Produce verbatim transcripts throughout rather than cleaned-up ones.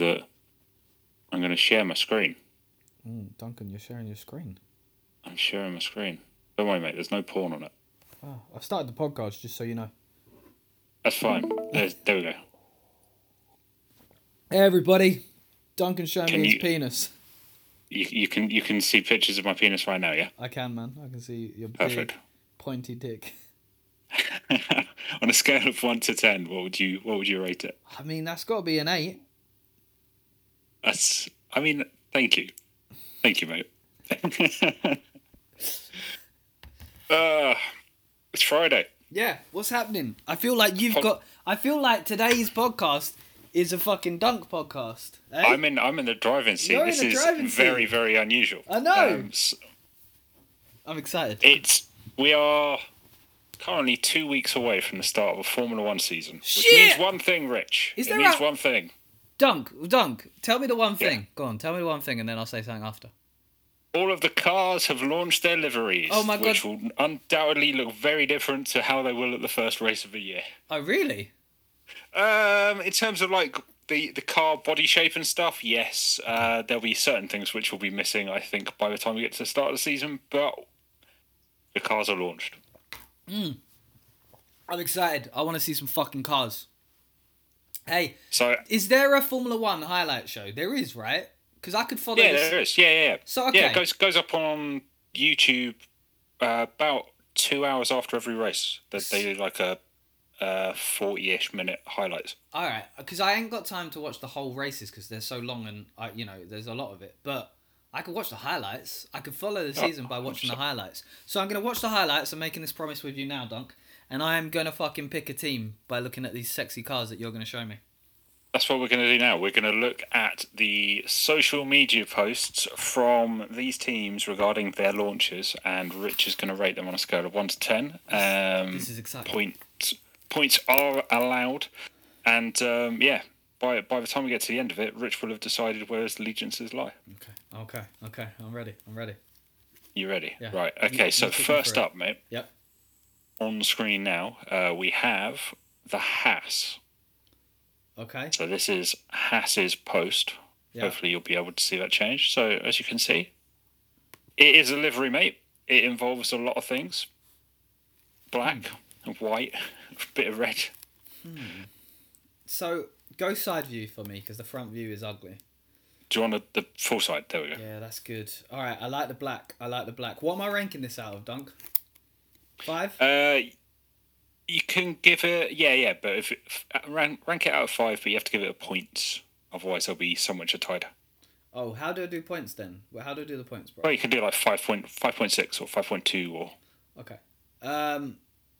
that I'm going to share my screen. Mm, Duncan, you're sharing your screen. I'm sharing my screen. Don't worry, mate. There's no porn on it. Oh, I've started the podcast, just so you know. That's fine. There's, there we go. Hey, everybody. Duncan's showing Can me his you- penis. You, you can you can see pictures of my penis right now, yeah? I can, man. I can see your Perfect. big, pointy dick. On a scale of one to ten, what would you what would you rate it? I mean, that's got to be an eight. That's. I mean, thank you, thank you, mate. uh, it's Friday. Yeah, what's happening? I feel like you've got... I feel like today's podcast is a fucking dunk podcast. Eh? I'm in. I'm in the driving seat. You're in this the is driving very, seat. very unusual. I know. Um, s- I'm excited. it's. We are currently two weeks away from the start of a Formula One season, which Shit! means one thing, Rich. Is it there means a- one thing. Dunk, Dunk, tell me the one Yeah. thing. Go on, tell me the one thing and then I'll say something after. All of the cars have launched their liveries, Oh my God. which will undoubtedly look very different to how they will at the first race of the year. Oh, really? Um, in terms of like the, the car body shape and stuff, yes, uh, there'll be certain things which will be missing, I think, by the time we get to the start of the season, but the cars are launched. I'm excited. I want to see some fucking cars. Hey, So, is there a Formula One highlight show? There is, right? Because I could follow yeah, this. there is. Yeah, yeah, yeah. So, okay. Yeah, it goes, goes up on YouTube uh, about two hours after every race. That they do like a uh, forty-ish minute highlights. All right, because I ain't got time to watch the whole races because they're so long and I, you know, there's a lot of it. But I could watch the highlights. I could follow the season by watching the highlights. So I'm gonna watch the highlights. I'm making this promise with you now, Dunk, and I am gonna fucking pick a team by looking at these sexy cars that you're gonna show me. That's what we're going to do now. We're going to look at the social media posts from these teams regarding their launches, and Rich is going to rate them on a scale of one to ten. Um, This is exciting. Point, points are allowed, and um, yeah, by by the time we get to the end of it, Rich will have decided where his allegiances lie. Okay, okay, okay. I'm ready. I'm ready. You ready? Yeah. Right. Okay. You- so you kick me first through it. up, mate, Yep. on the screen now, uh, we have the Haas. Okay. So this is Haas's post. Yeah. Hopefully you'll be able to see that change. So as you can see, it is a livery, mate. It involves a lot of things. Black, white, a bit of red. So go side view for me because the front view is ugly. Do you want the, the full side? There we go. Yeah, that's good. All right, I like the black. I like the black. What am I ranking this out of, Dunk? Five? Uh, you can give it, yeah, yeah, but if it, rank, rank it out of five, but you have to give it a point. Otherwise, there'll be so much a tied. Oh, how do I do points then? Well, how do I do the points, bro? Well, you can do like five point five point six or five point two or. Okay. Um.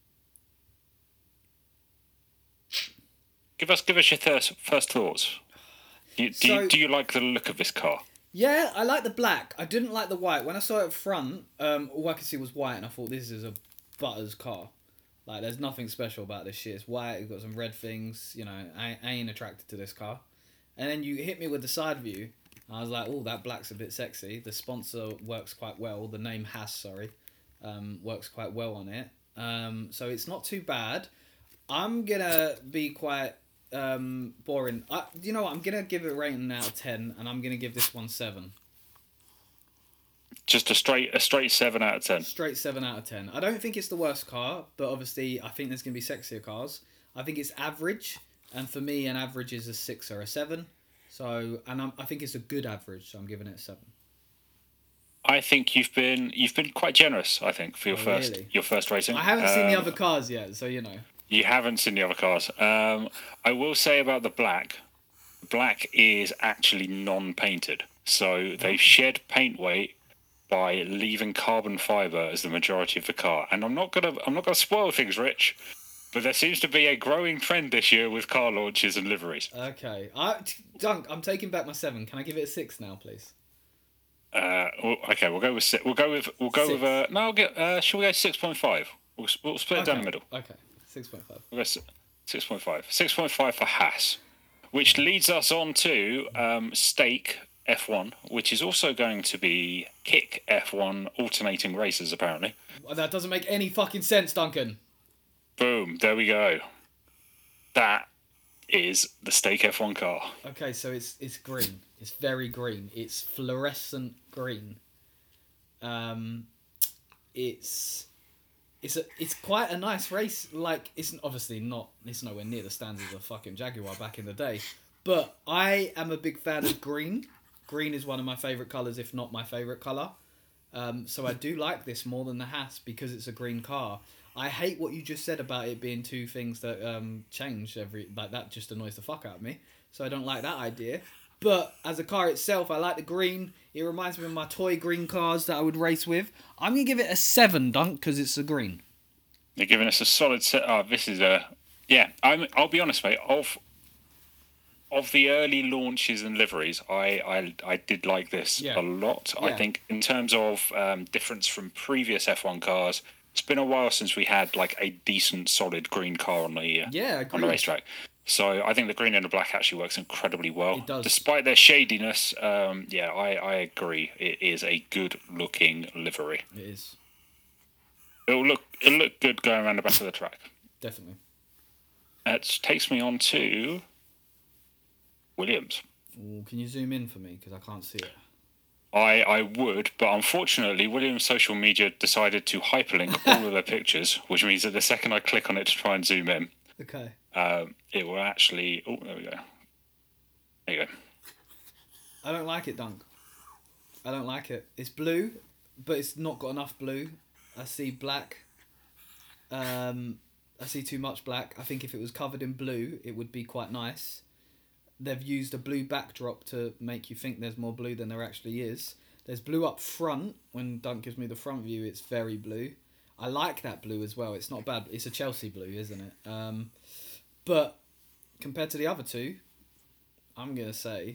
Give us give us your first first thoughts. Do you, do, So- you, do you like the look of this car? Yeah, I like the black. I didn't like the white. When I saw it up front, um, all I could see was white, and I thought this is a Butters car. Like, there's nothing special about this shit. It's white. It's got some red things. You know, I, I ain't attracted to this car. And then you hit me with the side view. And I was like, oh, that black's a bit sexy. The sponsor works quite well. The name Haas, sorry, um, works quite well on it. Um, so it's not too bad. I'm gonna be quite um, boring. I, you know what? I'm gonna give it a rating out of ten, and I'm gonna give this one seven. Just a straight a straight seven out of ten. Straight seven out of ten. I don't think it's the worst car, but obviously I think there's gonna be sexier cars. I think it's average, and for me, an average is a six or a seven. So, and I'm, I think it's a good average. So I'm giving it a seven. I think you've been you've been quite generous. I think for your Oh, first really? your first rating. I haven't seen the Um, other cars yet, so you know. You haven't seen the other cars. Um, I will say about the black. Black is actually non-painted, so they've shed paint weight by leaving carbon fiber as the majority of the car. And I'm not gonna I'm not gonna spoil things, Rich, but there seems to be a growing trend this year with car launches and liveries. Okay, I Dunk. I'm taking back my seven. Can I give it a six now, please? Uh, well, okay, we'll go with si- we'll go with we'll go Six. with uh, no. I'll get. Uh, shall we go six point five? We'll, we'll split it Okay. down the middle. Okay, six point five. We'll go six point five. Six point five for Haas, which leads us on to um, Stake F one, which is also going to be Kick F one alternating races apparently. Well, that doesn't make any fucking sense, Duncan. Boom! There we go. That is the Stake F one car. Okay, so it's it's green. It's very green. It's fluorescent green. Um, it's it's a it's quite a nice race. Like, it's obviously not. It's nowhere near the standards of fucking Jaguar back in the day. But I am a big fan of green. Green is one of my favourite colours, if not my favourite colour. Um, so I do like this more than the Haas because it's a green car. I hate what you just said about it being two things that um, change every... Like, that just annoys the fuck out of me. So I don't like that idea. But as a car itself, I like the green. It reminds me of my toy green cars that I would race with. I'm going to give it a seven, Dunk, because it's a green. You're giving us a solid set. Oh, this is a... Yeah, I'm, I'll be honest, mate. Of, of the early launches and liveries, I, I, I did like this Yeah. a lot. Yeah. I think in terms of um, difference from previous F one cars... It's been a while since we had like a decent, solid green car on the uh, Yeah, on the agreed. racetrack. So I think the green and the black actually works incredibly well. It does. Despite their shadiness, um, yeah, I, I agree. It is a good looking livery. It is. It'll look it'll look good going around the back of the track. Definitely. That takes me on to Williams. Ooh, can you zoom in for me? Because I can't see it. I, I would, but unfortunately, Williams' social media decided to hyperlink all of their pictures, which means that the second I click on it to try and zoom in, Okay. um, it will actually... Oh, there we go. There you go. I don't like it, Dunk. I don't like it. It's blue, but it's not got enough blue. I see black. Um, I see too much black. I think if it was covered in blue, it would be quite nice. They've used a blue backdrop to make you think there's more blue than there actually is. There's blue up front. When Dunk gives me the front view, it's very blue. I like that blue as well. It's not bad. It's a Chelsea blue, isn't it? Um, but compared to the other two, I'm going to say...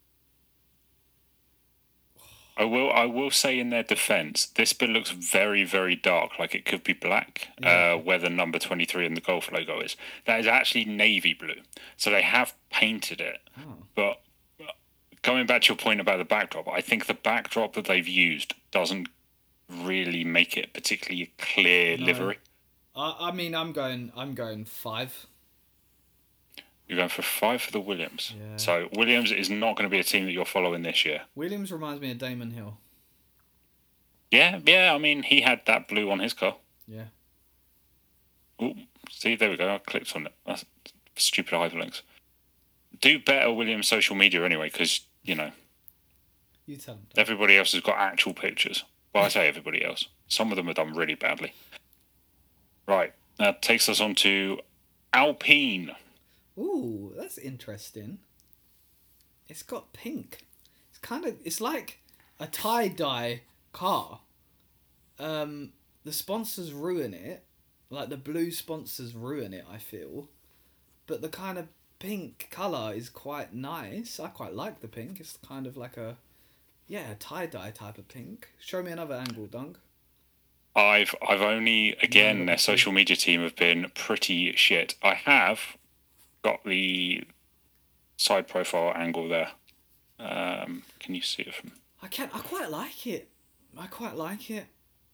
I will I will say in their defence, this bit looks very, very dark, like it could be black, Yeah. uh, where the number twenty-three in the Golf logo is. That is actually navy blue. So they have painted it. Oh. But going back to your point about the backdrop, I think the backdrop that they've used doesn't really make it particularly a clear No. livery. I, I mean, I'm going. I'm going five. You're going for five for the Williams. Yeah. So Williams is not going to be a team that you're following this year. Williams reminds me of Damon Hill. Yeah, yeah. I mean, he had that blue on his car. Yeah. Ooh, see, there we go. I clicked on it. That's stupid hyperlinks. Do better Williams social media anyway, because, you know, You tell him. everybody else has got actual pictures. Well, I say everybody else. Some of them are done really badly. Right. That takes us on to Alpine. Ooh, that's interesting. It's got pink. It's kind of. It's like a tie dye car. Um, the sponsors ruin it. Like the blue sponsors ruin it, I feel. But the kind of pink colour is quite nice. I quite like the pink. It's kind of like a, yeah, tie dye type of pink. Show me another angle, Dunk. I've I've only again No, their okay. social media team have been pretty shit. I have got the side profile angle there. Um, can you see it from? I can. I quite like it. I quite like it.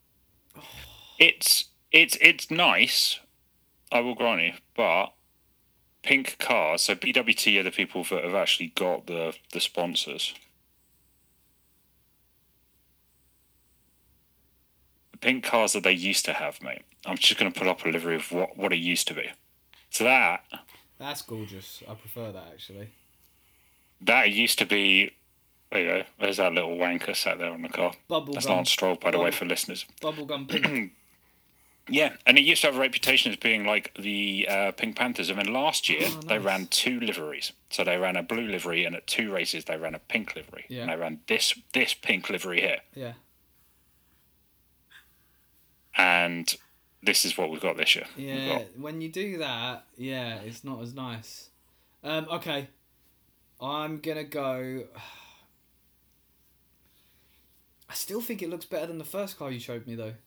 It's it's it's nice. I will grant you, but pink cars. So B W T are the people that have actually got the the sponsors. The pink cars that they used to have, mate. I'm just going to put up a livery of what what it used to be. So that That's gorgeous. I prefer that actually. that used to be. There you go. There's that little wanker sat there on the car. Bubble That's gum. Lance Stroll, by the way, Bubble- for listeners. Bubblegum pink. Yeah, and it used to have a reputation as being like the uh, Pink Panthers. I mean, last year Oh, they nice. ran two liveries. So they ran a blue livery, and at two races they ran a pink livery. Yeah. And they ran this this pink livery here. Yeah. And this is what we've got this year. We've Yeah, got- when you do that, yeah, it's not as nice. Um, okay, I'm gonna go. I still think it looks better than the first car you showed me, though.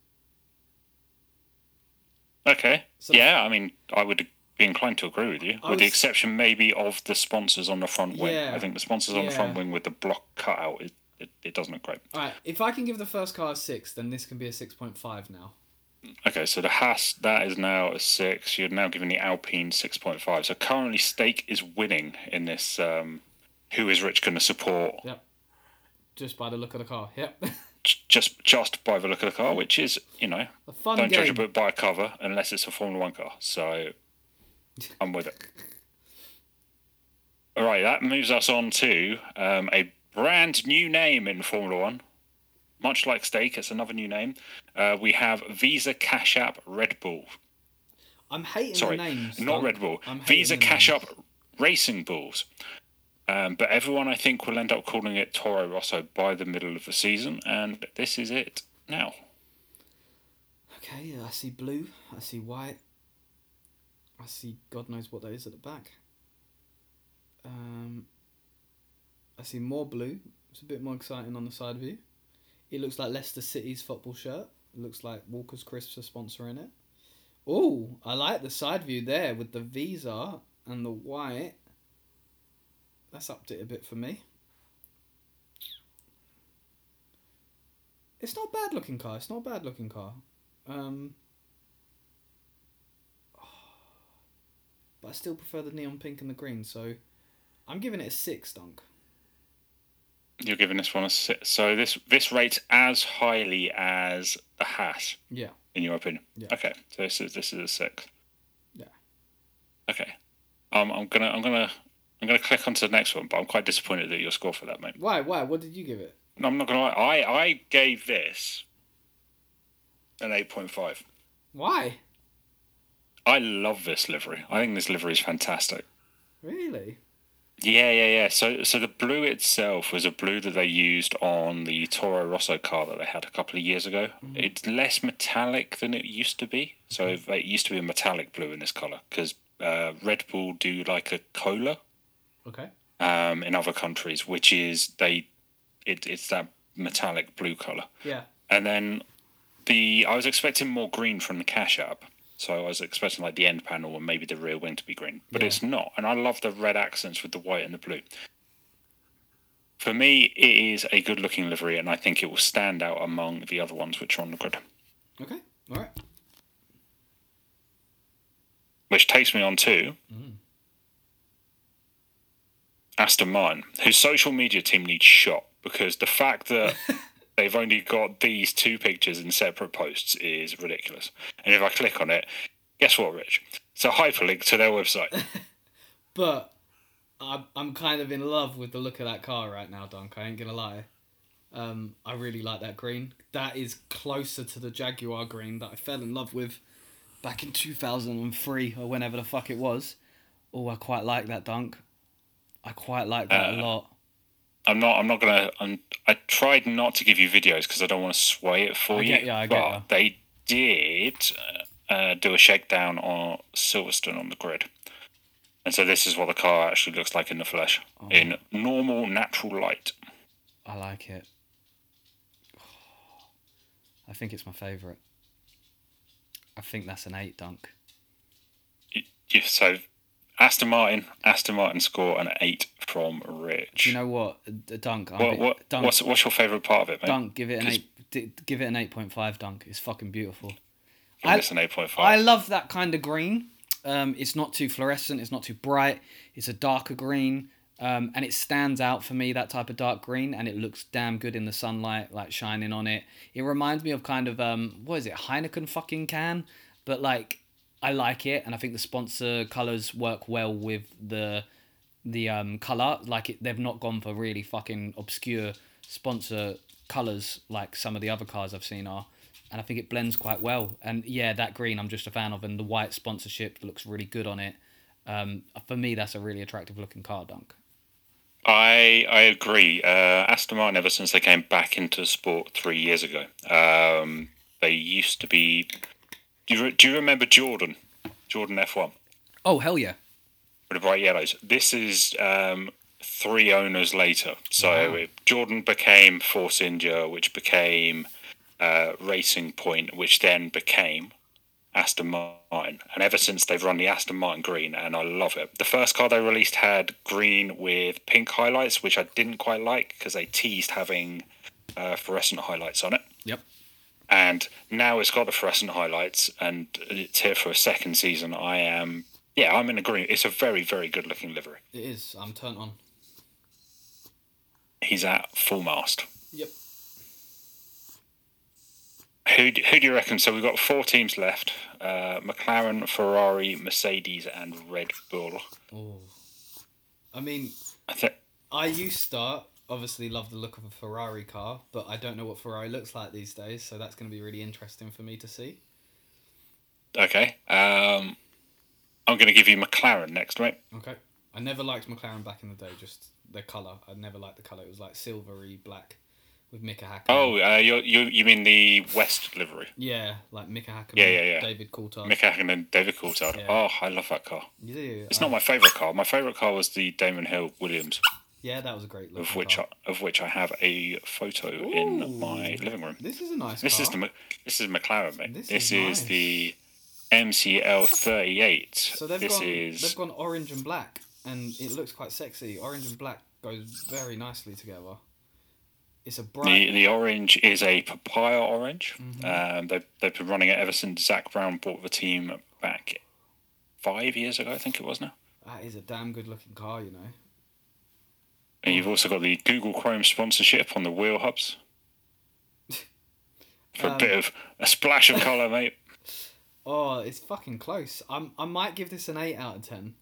Okay. So- yeah, I mean, I would be inclined to agree with you, I with the was- exception maybe of the sponsors on the front wing. Yeah. I think the sponsors on the front Yeah. wing with the block cut out, it, it, it doesn't look great. All right, if I can give the first car a six, then this can be a six point five now. Okay, so the Haas, that is now a six. You're now giving the Alpine six point five. So currently, Stake is winning in this. Um, who is Rich going to support? Yep. Just by the look of the car. Yep. Just just by the look of the car, which is, you know, A fun don't game. judge a book by a cover unless it's a Formula One car. So I'm with it. All right, that moves us on to um, a brand new name in Formula One. Much like Stake, it's another new name. Uh, we have Visa Cash App Red Bull. I'm hating Sorry, the names. not I'm, Red Bull. I'm Visa hating the Cash names. App Racing Bulls. Um, but everyone, I think, will end up calling it Toro Rosso by the middle of the season, and this is it now. Okay, I see blue. I see white. I see God knows what that is at the back. Um, I see more blue. It's a bit more exciting on the side view. It looks like Leicester City's football shirt. It looks like Walker's Crisps are sponsoring it. Oh, I like the side view there with the Visa and the white. That's upped it a bit for me. It's not a bad looking car. It's not a bad looking car. Um, but I still prefer the neon pink and the green, so I'm giving it a six, Dunk. You're giving this one a six. So this this rates as highly as the Haas, Yeah. in your opinion. Yeah. Okay, so this is this is a six. Yeah. Okay. Um, I'm gonna I'm gonna I'm gonna click onto the next one, but I'm quite disappointed at your score for that, mate. Why? Why? What did you give it? No, I'm not gonna lie. I I gave this an eight point five. Why? I love this livery. I think this livery is fantastic. Really? Yeah, yeah, yeah. So, so the blue itself was a blue that they used on the Toro Rosso car that they had a couple of years ago. Mm-hmm. It's less metallic than it used to be. So mm-hmm. it used to be a metallic blue in this color because uh, Red Bull do like a cola. Okay. Um, in other countries, which is they, it, it's that metallic blue color. Yeah. And then the I was expecting more green from the Cash App. So I was expecting like the end panel and maybe the rear wing to be green, but yeah. It's not. And I love the red accents with the white and the blue. For me, it is a good-looking livery, and I think it will stand out among the other ones which are on the grid. Okay, all right. Which takes me on to mm. Aston Martin, whose social media team needs shot, because the fact that they've only got these two pictures in separate posts is ridiculous. And if I click on it, guess what, Rich? It's a hyperlink to their website. But I'm, I'm kind of in love with the look of that car right now, Dunk. I ain't going to lie. Um, I really like that green. That is closer to the Jaguar green that I fell in love with back in two thousand three or whenever the fuck it was. Oh, I quite like that, Dunk. I quite like that uh, a lot. I'm not. I'm not gonna. I'm, I tried not to give you videos because I don't want to sway it for I you. Get, yeah, I but get you. They did uh, do a shakedown on Silverstone on the grid, and so this is what the car actually looks like in the flesh, oh. in normal, natural light. I like it. I think it's my favourite. I think that's an eight, Dunk. You, you, so. Aston Martin, Aston Martin score an eight from Rich. Do you know what, Dunk? What, bit, what Dunk what's what's your favourite part of it, mate? Dunk, give it an eight. D- give it an eight point five. Dunk, it's fucking beautiful. I, it's an eight point five. I love that kind of green. Um, it's not too fluorescent. It's not too bright. It's a darker green, um, and it stands out for me. That type of dark green, and it looks damn good in the sunlight, like shining on it. It reminds me of kind of um, what is it, Heineken fucking can, but like. I like it, and I think the sponsor colours work well with the the um colour. Like it, they've not gone for really fucking obscure sponsor colours like some of the other cars I've seen are, and I think it blends quite well. And yeah, that green I'm just a fan of, and the white sponsorship looks really good on it. Um, for me, that's a really attractive looking car, Dunk. I I agree. Uh, Aston Martin, ever since they came back into sport three years ago, um, they used to be. Do you, do you remember Jordan? Jordan F one? Oh, hell yeah. With the bright yellows. This is um, three owners later. So wow. it, Jordan became Force India, which became uh, Racing Point, which then became Aston Martin. And ever since, they've run the Aston Martin green, and I love it. The first car they released had green with pink highlights, which I didn't quite like because they teased having uh, fluorescent highlights on it. Yep. and now it's got the fluorescent highlights, and it's here for a second season. I am, yeah, I'm in agreement. It's a very, very good looking livery. It is. I'm turned on. He's at full mast. Yep. Who who do you reckon? So we've got four teams left: uh, McLaren, Ferrari, Mercedes, and Red Bull. Oh, I mean, I think I used to obviously love the look of a Ferrari car, but I don't know what Ferrari looks like these days, so that's going to be really interesting for me to see. Okay. Um, I'm going to give you McLaren next, right? Okay. I never liked McLaren back in the day, just their colour. I never liked the colour. It was like silvery black with Mika Hakkinen. Oh, uh, you you you mean the West livery? Yeah, like Mika Hakkinen, Yeah, yeah, yeah. David Coulthard. Mika Hakkinen and David Coulthard. Yeah. Oh, I love that car. You do? It's I- not my favourite car. My favourite car was the Damon Hill Williams, Yeah, that was a great look. of which I, of which I have a photo in my living room. This is a nice This car. is the Mc- this is McLaren, mate. This This, is is, nice. the M C L thirty-eight. So they've this gone is they've gone orange and black, and it looks quite sexy. Orange and black goes very nicely together. It's a bright. the the orange is a papaya orange. Mhm. Um, they've they've been running it ever since Zach Brown bought the team back five years ago, I think it was now. That is a damn good looking car, you know. And you've also got the Google Chrome sponsorship on the wheel hubs. For Um, a bit of a splash of colour, mate. Oh, it's fucking close. I'm I might give this an eight out of ten.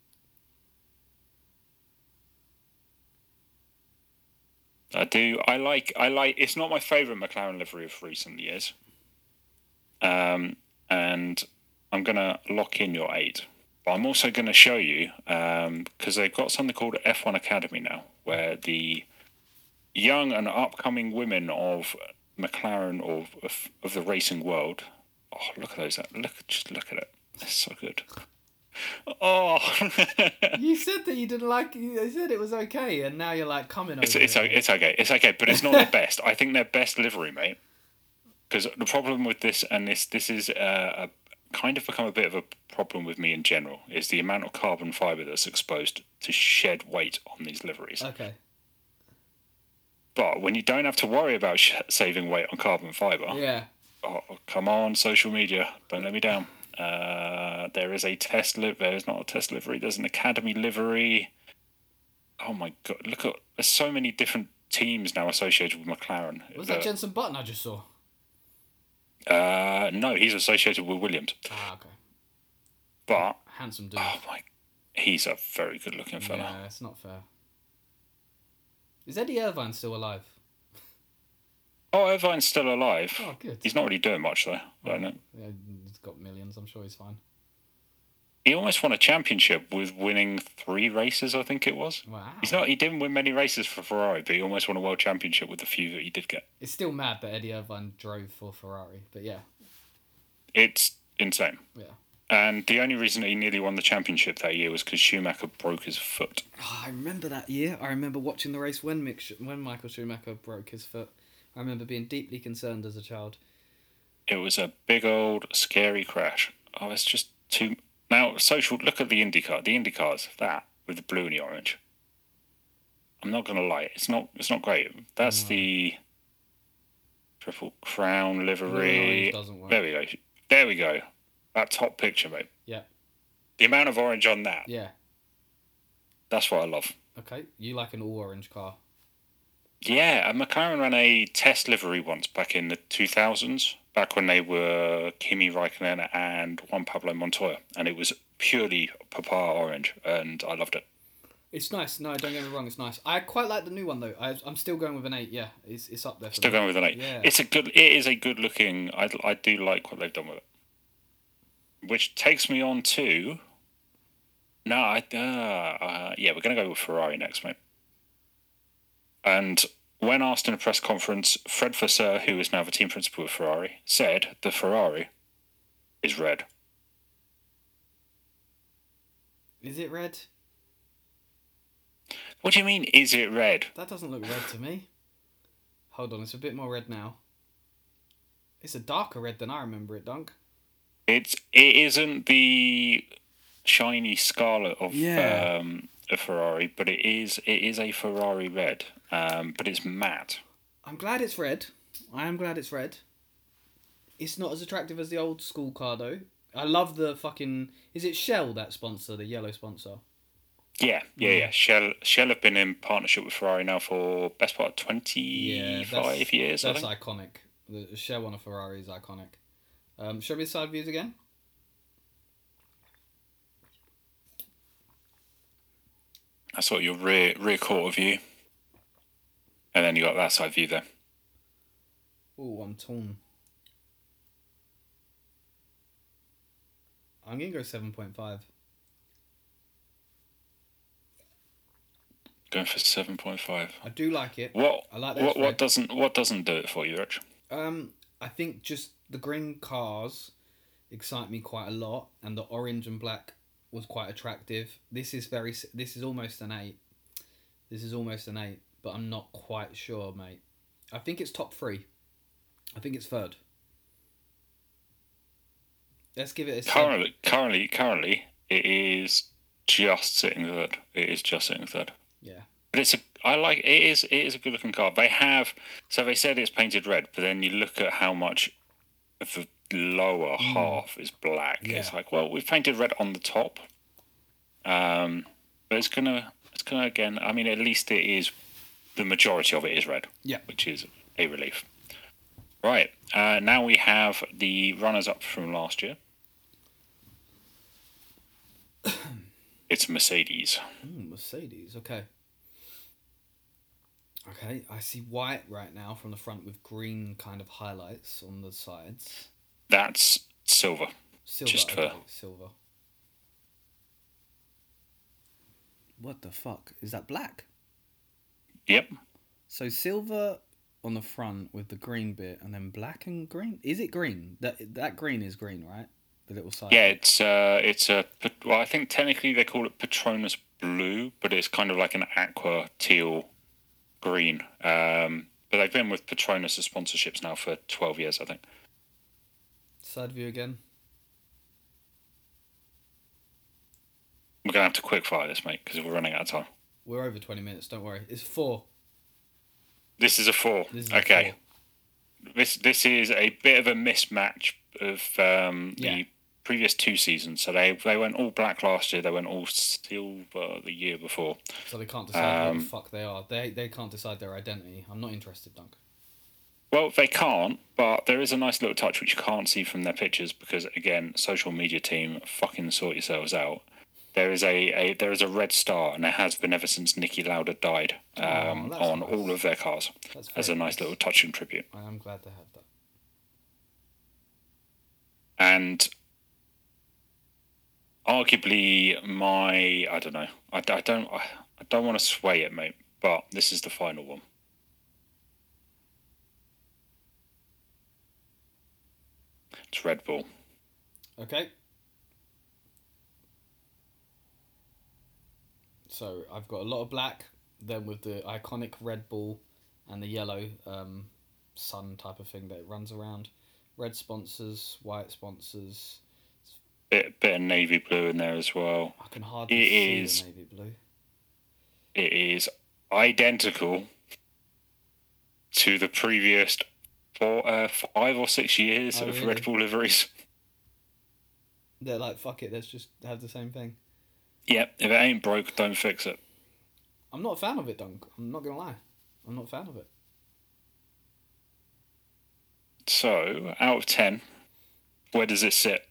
I do. I like. I like. It's not my favourite McLaren livery of recent years. Um, and I'm gonna lock in your eight. But I'm also gonna show you um because they've got something called F one Academy now, where the young and upcoming women of McLaren or of, of the racing world. Oh, look at those! Look, just look at it. It's so good. Oh, You said that you didn't like. You said it was okay, and now you're like coming over. it's it's it. okay. It's okay. It's okay. But it's not their best. I think their best livery, mate. Because the problem with this, and this this is uh, a kind of become a bit of a problem with me in general, is the amount of carbon fibre that's exposed to shed weight on these liveries. Okay. But when you don't have to worry about sh- saving weight on carbon fibre, Yeah. oh, come on, social media, don't let me down. Uh, there is a test livery. There's not a test livery. There's an academy livery. Oh my god! Look at there's so many different teams now associated with McLaren. Was The- that Jenson Button I just saw? Uh, no, he's associated with Williams. Ah, okay. But Handsome dude. oh my, he's a very good-looking fella. Yeah, it's not fair. Is Eddie Irvine still alive? Oh, Irvine's still alive. Oh, good. He's not really doing much though. I don't know. Yeah, he's got millions. I'm sure he's fine. He almost won a championship with winning three races. I think it was. Wow. He's not. He didn't win many races for Ferrari, but he almost won a world championship with the few that he did get. It's still mad that Eddie Irvine drove for Ferrari, but yeah, It's insane. yeah. And the only reason he nearly won the championship that year was because Schumacher broke his foot. Oh, I remember that year. I remember watching the race when Mick Sch- when Michael Schumacher broke his foot. I remember being deeply concerned as a child. It was a big old scary crash. Oh, it's just too. Now, social. Look at the IndyCar. The IndyCars, that with the blue and the orange. I'm not gonna lie. It's not. It's not great. That's No. the Triple Crown Blue and livery. orange doesn't work. There we go. There we go. That top picture, mate. Yeah. The amount of orange on that. Yeah. That's what I love. Okay. You like an all orange car? Yeah, and McLaren ran a test livery once back in the two thousands, back when they were Kimi Raikkonen and Juan Pablo Montoya, and it was purely papaya orange, and I loved it. It's nice. No, don't get me wrong. It's nice. I quite like the new one though. I, I'm still going with an eight. Yeah, it's it's up there. For Still me. going with an eight. Yeah. It's a good. It is a good looking. I I do like what they've done with it. Which takes me on to. No, I uh, uh yeah, we're gonna go with Ferrari next, mate. And when asked in a press conference, Fred Vasseur, who is now the team principal of Ferrari, said the Ferrari is red. Is it red? What do you mean, is it red? That doesn't look red to me. Hold on, it's a bit more red now. It's a darker red than I remember it, Dunk. It's it isn't the shiny scarlet of Yeah. um a Ferrari, but it is it is a Ferrari red. Um, but it's matte. I'm glad it's red. I am glad it's red. It's not as attractive as the old school car though. I love the fucking. Is it Shell that sponsor the yellow sponsor? Yeah, yeah, Mm. yeah. Shell Shell have been in partnership with Ferrari now for best part of twenty five that's years. I that's think. iconic. The Shell on a Ferrari is iconic. Um, show me the side views again. That's what your rear rear quarter view, and then you got that side view there. Oh, I'm torn. I'm gonna go seven point five. Going for seven point five. I do like it. What? I like that. What? What What doesn't? What doesn't do it for you, Rich? Um, I think just the green cars excite me quite a lot, and the orange and black was quite attractive. This is very. This is almost an eight. This is almost an eight, but I'm not quite sure, mate. I think it's top three. I think it's third. Let's give it a currently. Currently, currently, it is just sitting third. It is just sitting third. Yeah, but it's a. I like it. Is it is a good looking car. They have so they said it's painted red, but then you look at how much of the lower mm. half is black. Yeah. It's like, well, we've painted red on the top. Um, but it's gonna. It's gonna again. I mean, at least it is. The majority of it is red. Yeah, which is a relief. Right. Uh, now we have the runners-up from last year. It's Mercedes. Mm, Mercedes, okay. Okay, I see white right now from the front with green kind of highlights on the sides. That's silver. Silver, just okay, for... silver. What the fuck? Is that black? Yep. So silver on the front with the green bit, and then black and green. Is it green? That that green is green, right? The little side. Yeah, it's uh, it's a well. I think technically they call it Petronas blue, but it's kind of like an aqua teal green. Um, but they've been with Petronas as sponsorships now for twelve years, I think. Side view again. We're gonna have to quick fire this, mate, because we're running out of time. We're over twenty minutes. Don't worry. It's four. This is a four. This is okay. A four. This this is a bit of a mismatch of um, the yeah. previous two seasons. So they they went all black last year. They went all silver the year before. So they can't decide um, what the fuck they are. They they can't decide their identity. I'm not interested, Dunk. Well, they can't, but there is a nice little touch which you can't see from their pictures because, again, social media team, fucking sort yourselves out. There is a, a there is a red star, and it has been ever since Niki Lauda died um, oh, on nice. all of their cars as a nice nice. little touching tribute. I am glad to have that. And arguably, my I don't know, I, I don't I, I don't want to sway it, mate, but this is the final one. It's Red Bull. Okay. So I've got a lot of black, then with the iconic Red Bull and the yellow um, sun type of thing that it runs around. Red sponsors, white sponsors. Bit bit of navy blue in there as well. I can hardly it see is, the navy blue. It is identical to the previous four, uh, five or six years oh, of really? Red Bull liveries. They're like, fuck it, let's just have the same thing. Yep, if it ain't broke, don't fix it. I'm not a fan of it, Dunk. I'm not going to lie. I'm not a fan of it. So, out of ten, where does it sit?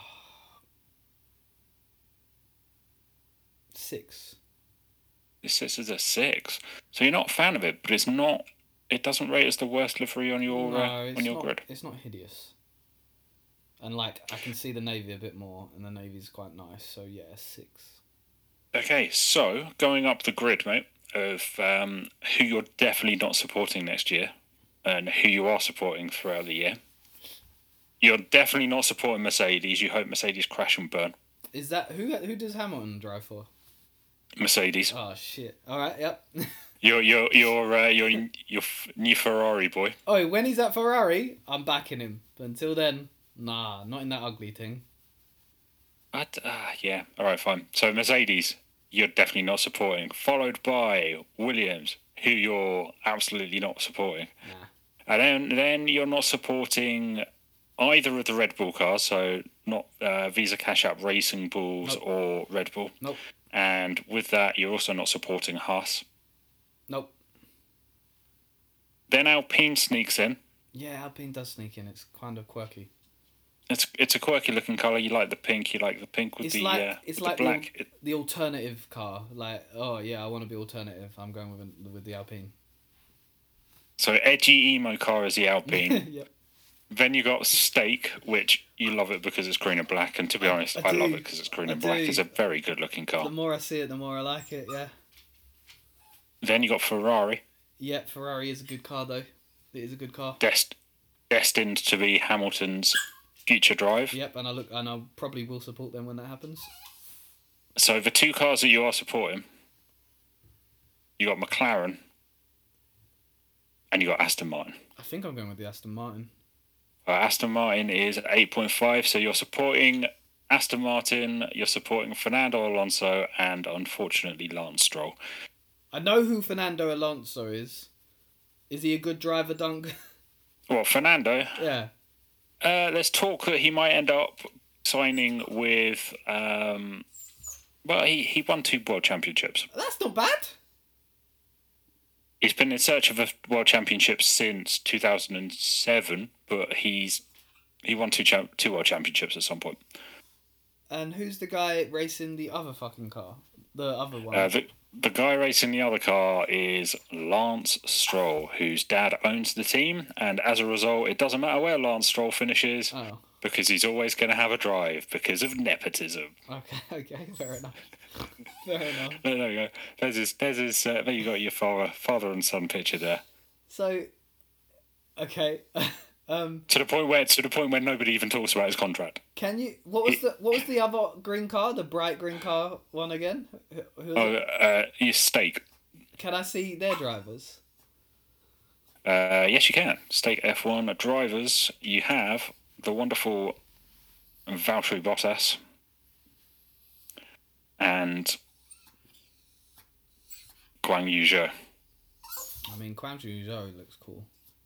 Six. It sits as a six. So you're not a fan of it, but it's not... It doesn't rate as the worst livery on your, no, uh, on your not, grid. It's not hideous. And, like, I can see the navy a bit more, and the navy's quite nice. So, yeah, six. Okay, so going up the grid, mate, of um, who you're definitely not supporting next year and who you are supporting throughout the year. You're definitely not supporting Mercedes. You hope Mercedes crash and burn. Is that... Who Who does Hamilton drive for? Mercedes. Oh, shit. All right, yep. You're you're you're uh, you're you're new Ferrari boy. Oh, when he's at Ferrari, I'm backing him. But until then, nah, not in that ugly thing. But uh, yeah, all right, fine. So Mercedes, you're definitely not supporting. Followed by Williams, who you're absolutely not supporting. Nah. And then then you're not supporting either of the Red Bull cars, so not uh, Visa Cash App Racing Bulls Nope. or Red Bull. Nope. And with that, you're also not supporting Haas. Nope. Then Alpine sneaks in. Yeah, Alpine does sneak in. It's kind of quirky. It's it's a quirky looking colour. You like the pink. You like the pink with It's the like uh, it's with like the black. the, the alternative car. Like, oh yeah, I want to be alternative. I'm going with an- with the Alpine. So edgy emo car is the Alpine. Yep. Then you got Stake, which you love it because it's green and black. And to be I- honest, I I, love do. it because it's green I and black. do. It's a very good looking car. The more I see it, the more I like it. Yeah. Then you got Ferrari, Yeah, Ferrari is a good car though. It is a good car. dest- destined to be Hamilton's future drive. Yep, and I look and I probably will support them when that happens. So the two cars that you are supporting, you got McLaren, and you got Aston Martin. I think I'm going with the Aston Martin. Uh, Aston Martin is at eight point five, so you're supporting Aston Martin, you're supporting Fernando Alonso, and unfortunately Lance Stroll. I know who Fernando Alonso is. Is he a good driver, Dunk? Well, Fernando, Yeah. uh, there's talk that he might end up signing with. Um, well, he, he won two world championships. That's not bad. He's been in search of a world championship since two thousand seven, but he's he won two champ- two world championships at some point. And who's the guy racing the other fucking car? The other one. Uh, the, the guy racing the other car is Lance Stroll, whose dad owns the team, and as a result, it doesn't matter where Lance Stroll finishes, oh. because he's always going to have a drive because of nepotism. Okay, okay, fair enough. Fair enough. There, there you go. There's his, there's his, uh, there you got your father, father and son picture there. So, okay. um, To the point where, to the point where nobody even talks about his contract. can you? What was the what was the other green car? The bright green car one again? Who, who was Oh, it? uh, your stake. Can I see their drivers? Uh, yes, you can. Stake F one drivers. You have the wonderful Valtteri Bottas and Guan Yu Zhou. I mean, Guan Yu Zhou looks cool.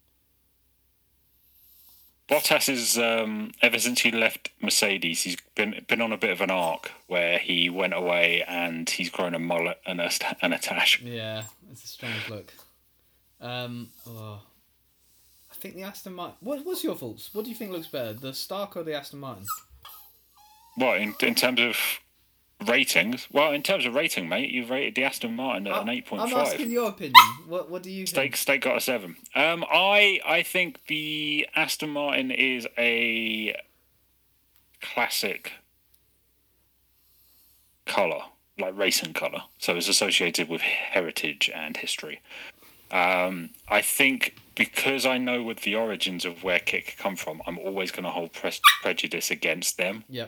Bottas is um, ever since he left Mercedes, he's been been on a bit of an arc where he went away and he's grown a mullet and a st- and a tash. Yeah, it's a strange look. Um, oh. I think the Aston Martin. What, what's your thoughts? What do you think looks better, the Stark or the Aston Martin? What in in terms of ratings? Well, in terms of rating, mate, you've rated the Aston Martin at an eight point I'm five. asking your opinion. What What do you Stake think? Stake got a seven. Um, I I think the Aston Martin is a classic colour, like racing colour. So it's associated with heritage and history. Um, I think because I know with the origins of where Kit come from, I'm always going to hold pre- prejudice against them. Yep.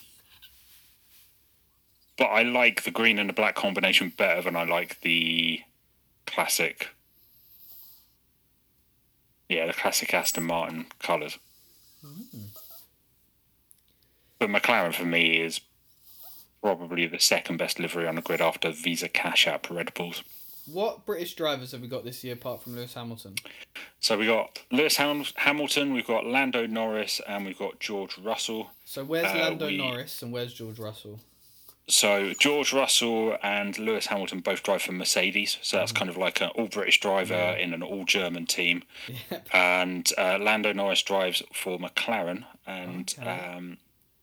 But I like the green and the black combination better than I like the classic. Yeah, the classic Aston Martin colours. Mm. But McLaren for me is probably the second best livery on the grid after Visa Cash App Red Bulls. What British drivers have we got this year apart from Lewis Hamilton? So we got Lewis Ham- Hamilton, we've got Lando Norris, and we've got George Russell. So where's Uh, Lando we- Norris and where's George Russell? So George Russell and Lewis Hamilton both drive for Mercedes, so that's kind of like an all British driver Yeah. in an all German team. Yep. And uh, Lando Norris drives for McLaren, and Okay. um,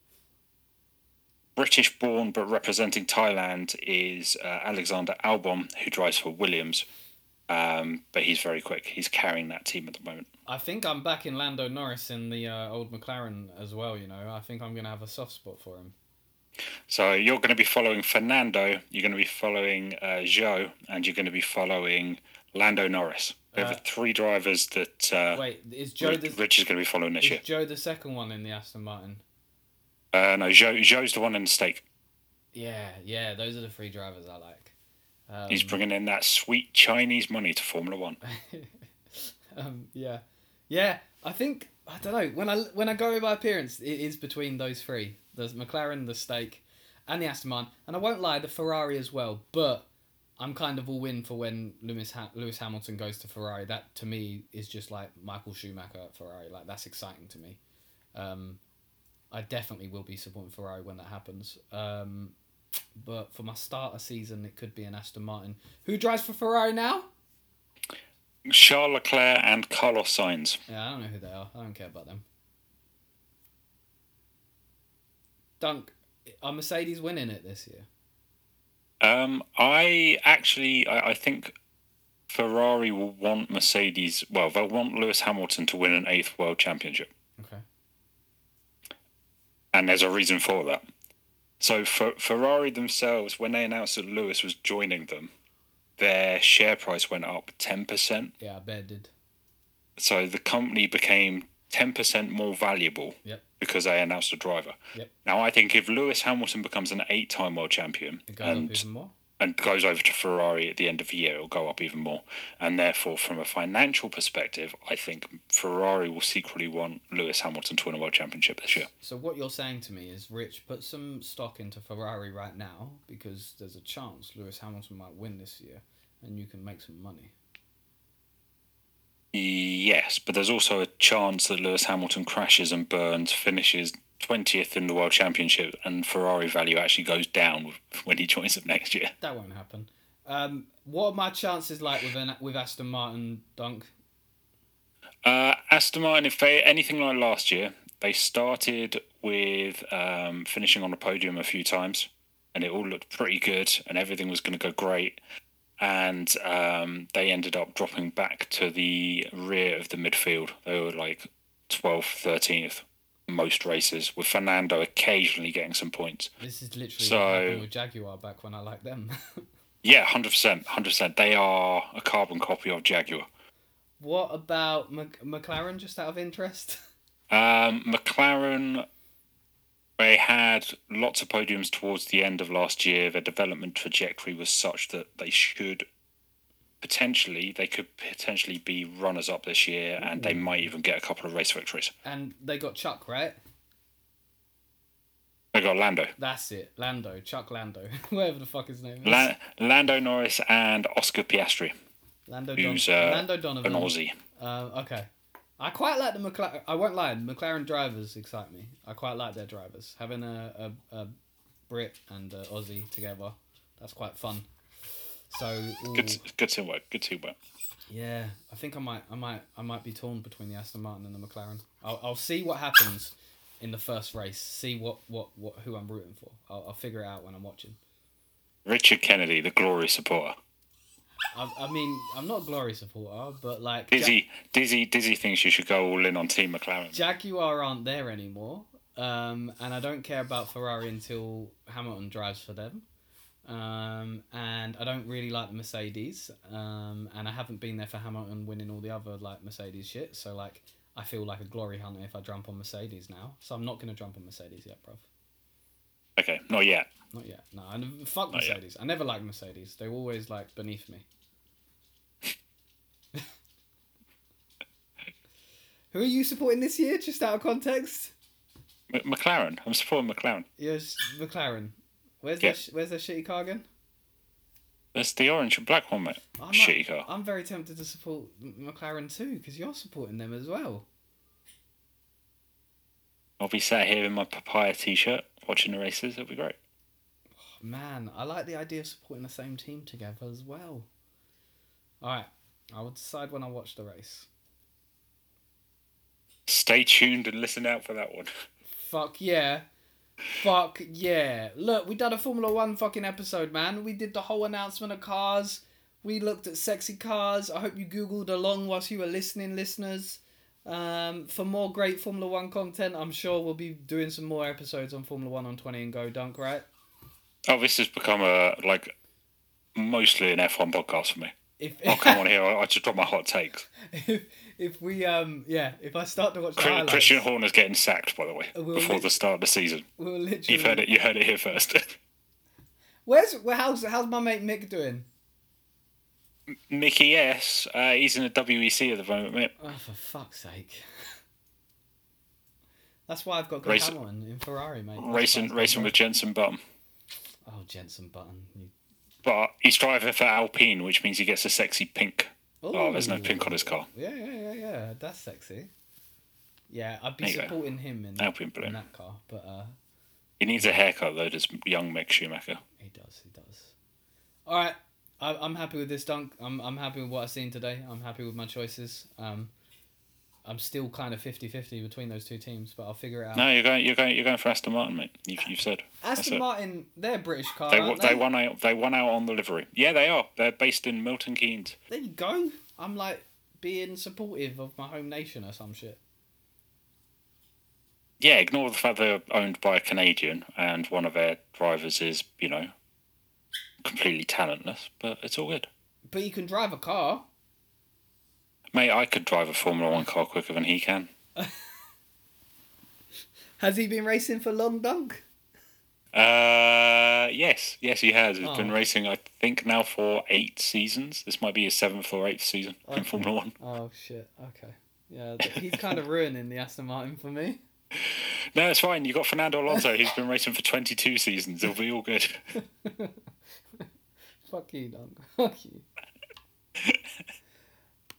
British born but representing Thailand is uh, Alexander Albon, who drives for Williams. Um, but he's very quick. He's carrying that team at the moment. I think I'm back in Lando Norris in the uh, old McLaren as well, you know. I think I'm going to have a soft spot for him. So you're going to be following Fernando, you're going to be following uh, Zhou, and you're going to be following Lando Norris. They're Uh, the three drivers that uh, Wait, is Joe Rich, the Rich is going to be following this is year. Joe the second one in the Aston Martin? Uh, no, Zhou, Zhou's the one in the stake. Yeah, yeah, those are the three drivers I like. Um, He's bringing in that sweet Chinese money to Formula One. um, yeah, yeah. I think I don't know when I when I go by appearance, it is between those three: the McLaren, the Stake, and the Aston Martin. And I won't lie, the Ferrari as well. But I'm kind of all in for when Lewis ha- Lewis Hamilton goes to Ferrari. That to me is just like Michael Schumacher at Ferrari. Like that's exciting to me. Um, I definitely will be supporting Ferrari when that happens. Um, but for my starter season, it could be an Aston Martin. Who drives for Ferrari now? Charles Leclerc and Carlos Sainz. Yeah, I don't know who they are. I don't care about them. Dunk, are Mercedes winning it this year? Um, I actually, I, I think Ferrari will want Mercedes. Well, they'll want Lewis Hamilton to win an eighth world championship. Okay. And there's a reason for that. So for Ferrari themselves, when they announced that Lewis was joining them, their share price went up ten percent. Yeah, I bet it did. So the company became ten percent more valuable Yep. because they announced a driver. Yep. Now, I think if Lewis Hamilton becomes an eight-time world champion It goes and, up even more. and goes over to Ferrari at the end of the year, it'll go up even more. And therefore, from a financial perspective, I think Ferrari will secretly want Lewis Hamilton to win a world championship this year. So what you're saying to me is, Rich, put some stock into Ferrari right now because there's a chance Lewis Hamilton might win this year and you can make some money. Yes, but there's also a chance that Lewis Hamilton crashes and burns, finishes twentieth in the World Championship, and Ferrari value actually goes down when he joins them next year. That won't happen. Um, what are my chances like with an, with Aston Martin, Dunk? Uh, Aston Martin, if they anything like last year, they started with um, finishing on the podium a few times, and it all looked pretty good, and everything was going to go great. And um, they ended up dropping back to the rear of the midfield. They were like twelfth, thirteenth most races, with Fernando occasionally getting some points. This is literally So- what happened with Jaguar back when I liked them. Yeah, one hundred percent, one hundred percent. They are a carbon copy of Jaguar. What about Mc- McLaren, just out of interest? Um, McLaren, they had lots of podiums towards the end of last year. Their development trajectory was such that they should potentially, they could potentially be runners up this year, and they might even get a couple of race victories. And they got Chuck, right? They got Lando. That's it. Lando. Chuck Lando. Whatever the fuck his name is. La- Lando Norris and Oscar Piastri, Lando, Don- who's uh, Lando Donovan. an Aussie. Uh, okay. I quite like the McLaren. I won't lie. McLaren drivers excite me. I quite like their drivers. Having a, a, a Brit and a Aussie together, that's quite fun. So ooh, Good, good teamwork. Good teamwork. yeah, I think I might, I might, I might be torn between the Aston Martin and the McLaren. I'll, I'll see what happens in the first race. See what, what, what, who I'm rooting for. I'll, I'll figure it out when I'm watching. Richard Kennedy, the glory supporter. I, I mean, I'm not a glory supporter, but like Dizzy, Dizzy, Dizzy thinks you should go all in on Team McLaren. Jaguar aren't there anymore, um, and I don't care about Ferrari until Hamilton drives for them. Um, and I don't really like the Mercedes, um, and I haven't been there for Hamilton winning all the other like Mercedes shit. So like, I feel like a glory hunter if I jump on Mercedes now. So I'm not gonna jump on Mercedes yet, bruv. Okay, not yet. Not yet. No, I n- fuck Not yet. Mercedes. I never liked Mercedes. They were always like beneath me. Who are you supporting this year? Just out of context. M- McLaren. I'm supporting McLaren. Yes, McLaren. Where's Yeah. their sh- Where's their shitty car again? That's the orange and black one, mate. I'm Shitty car. I'm very tempted to support M- McLaren too because you're supporting them as well. I'll be sat here in my papaya t-shirt watching the races. It'll be great. Man, I like the idea of supporting the same team together as well. All right, I will decide when I watch the race. Stay tuned and listen out for that one. Fuck yeah. Fuck yeah. Look, we done a Formula One fucking episode, man. We did the whole announcement of cars. We looked at sexy cars. I hope you Googled along whilst you were listening, listeners. Um, for more great Formula One content, I'm sure we'll be doing some more episodes on Formula One on twenty and Go Dunk, right? Oh, this has become a like mostly an F one podcast for me. If I'll come on here. I just drop my hot takes. if, if we um yeah, if I start to watch the Chri- highlights, Christian Horner's getting sacked, by the way, We'll before lit- the start of the season. we'll literally. You've heard it. You heard it here first. Where's where, how's how's my mate Mick doing? Mickey S. Uh, he's in the W E C at the moment, mate. Oh, for fuck's sake. That's why I've got good Race- Hamilton in Ferrari, mate. That's why Racing, I've got racing good- with Jensen Button. Oh, Jensen Button. You... But he's driving for Alpine, which means he gets a sexy pink. Oh, there's no Ooh. pink on his car. Yeah, yeah, yeah, yeah. That's sexy. Yeah, I'd be There you go. supporting him in, Alpine Balloon. in that car, but uh, He needs a haircut though, does young Mick Schumacher. he does, he does. All right, I, I'm happy with this dunk. I'm I'm happy with what I've seen today. I'm happy with my choices. Um, I'm still kind of fifty-fifty between those two teams, but I'll figure it out. No, you're going, you're going, you're going for Aston Martin, mate. You've, you've said. Aston Martin, they're a British car, They, aren't they they? won out. They won out on the livery. Yeah, they are. They're based in Milton Keynes. There you go. I'm like being supportive of my home nation or some shit. Yeah, ignore the fact they're owned by a Canadian and one of their drivers is, you know, completely talentless, but it's all good. But you can drive a car. Mate, I could drive a Formula One car quicker than he can. Has he been racing for Long Dunk? Uh, yes, yes, he has. He's Oh. been racing, I think, now for eight seasons. This might be his seventh or eighth season in Okay. Formula One. Oh shit. Okay. Yeah, th- he's kind of ruining the Aston Martin for me. No, it's fine. You got Fernando Alonso. He's been racing for twenty-two seasons. It'll be all good. Fuck you, Dunk. Fuck you.